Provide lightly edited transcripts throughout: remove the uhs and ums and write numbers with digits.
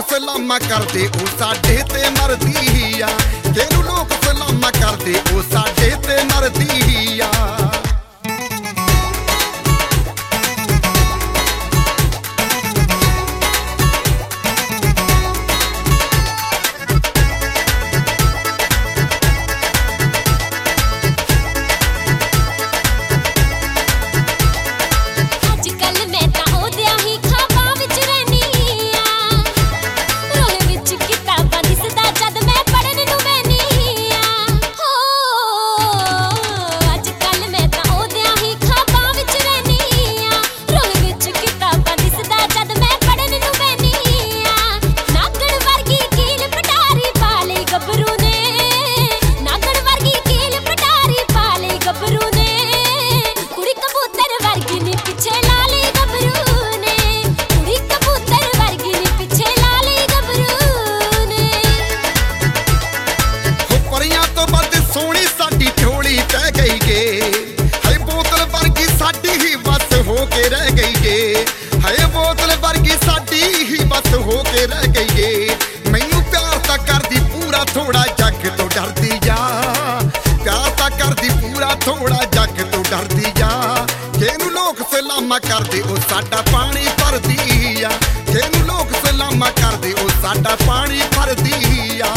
सलामा करदे ओ साडे ते मरदी आ जेनू लोग सलामा करदे ओ साडे ते मरदी आ थोड़ा जग तो डरदी जा प्यार ता करदी पूरा थोड़ा जग तो डरदी जा जेनू लोग सलामा करदे ओ साडा पानी भरदी आ जेनू लोग सलामा करदे ओ साडा पानी भरदी आ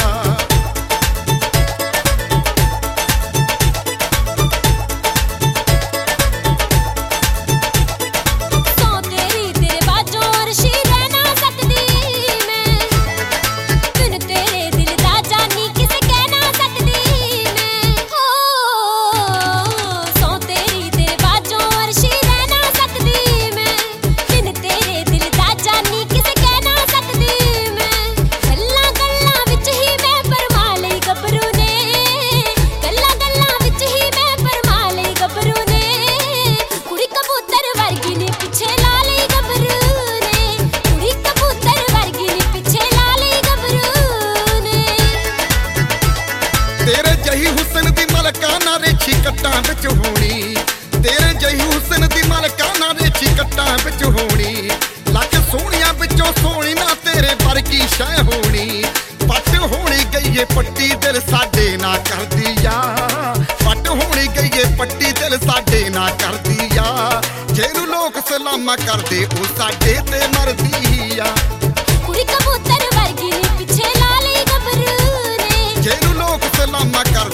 तेरे जही हुसन दी मलकाना रेछी कट्टां विच होनी तेरे जही हुसन दी मलकाना रेछी कट्टां विच होनी लख सोहणियां विचों सोहणी ना तेरे वर्गी शै होनी पट होनी गई है पट्टी दिल साडे ना करदी आ पट होनी गई है पट्टी दिल साडे ना करदी आ जेनू लोग सलामा करदे ओ साडे ते मरदी आ कुड़ी कबूतर वर्गी नी पिछे ला लई गबरू ने जेनू लोग सलामा कर